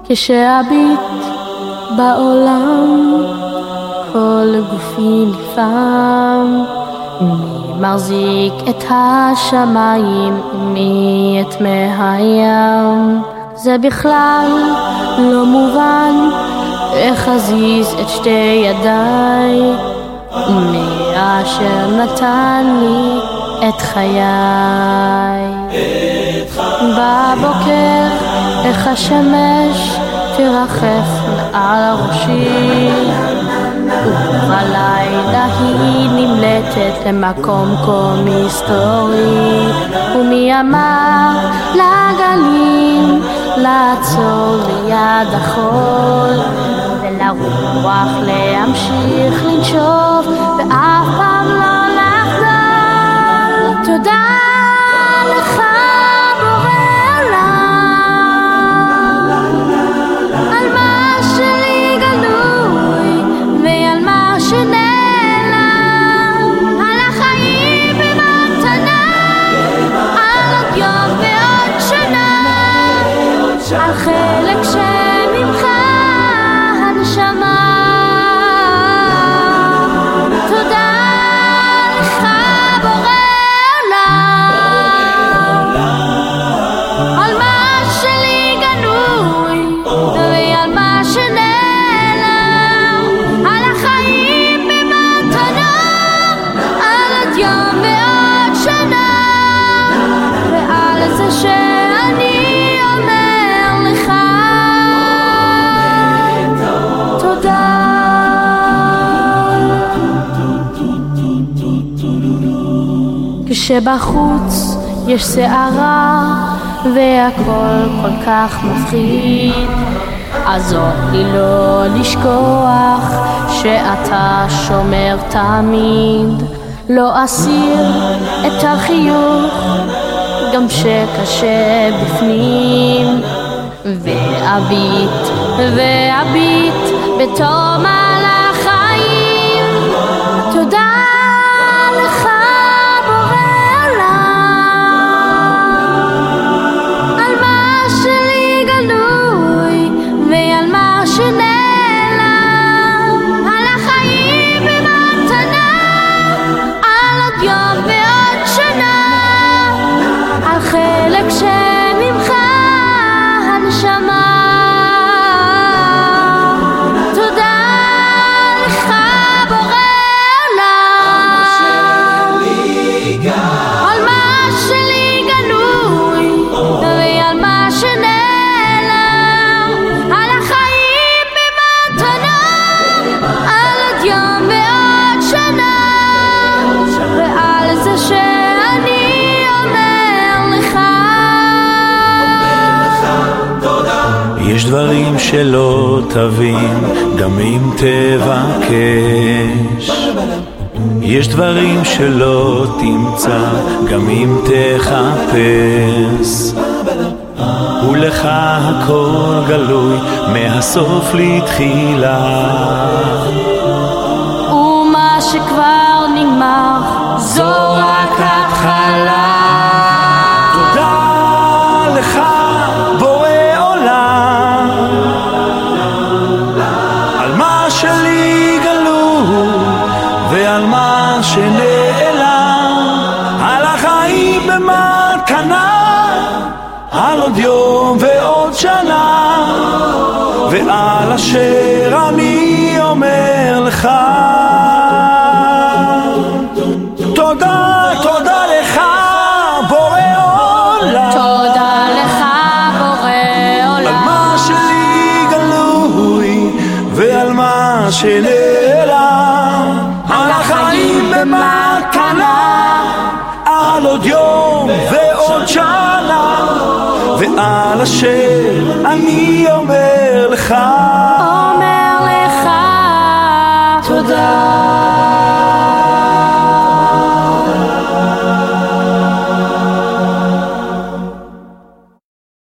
כשאביט בעולם כל גופי נפעם, מי מחזיק את השמיים, מי את מי הים. זה בכלל לא מובן איך אזיז את שתי ידיי, ומי אשר נתן לי את חיי. בבוקר איך השמש תרחף מעל ראשי, ובלילה היא נמלטת למקום כה מסתורי. ומי אמר לגלים לעצור ליד החול, ולרוח להמשיך לנשוב ואף פעם לא לחדול. תודה לך בורא עולם על מה שלי גלוי ועל מה שנעלם, על החיים במתנה, על עוד יום ועוד שנה, על חלק שממך הנשמה. תודה לך בורא עולם על מה שלי גלוי ועל מה שנעלם, על החיים במתנה, על עוד יום ועוד שנה, ועל זה שאני אומר לך תודה. כשבחוץ יש שערה והכל כל כך מפחיד, עזור לי לא לשכוח שאתה שומר תמיד. לא אסיר את החיוך גם שקשה בפנים, ואביט בתום על החיים. תודה לך בורא עולם על מה שלי גלוי ועל מה שנעלם, על החיים במתנה, על עוד יום ועוד שנה, על חלק שממך הנשמה. תודה לך בורא עולם על מה שלי גלוי ועל מה שנעלם, על החיים במתנה, על עוד יום ועוד שנה, ועל זה שאני אומר לך יש דברים שלא תבין גם אם תבקש, יש דברים שלא תמצא גם אם תחפש, ולך הכל גלוי מהסוף לתחילה, ומה שכבר נגמר זו רק התחלה. תודה לך בורא עולם על מה שלי גלוי ועל מה שנעלם, על החיים במתנה, על עוד יום ועוד שנה, ועל אשר אני אומר לך תודה. תודה לך בורא עולם, תודה לך בורא עולם על מה שלי גלוי ועל מה שנעלם, על החיים במתנה, על עוד יום ועוד שנה, ועל אשר אני אומר לך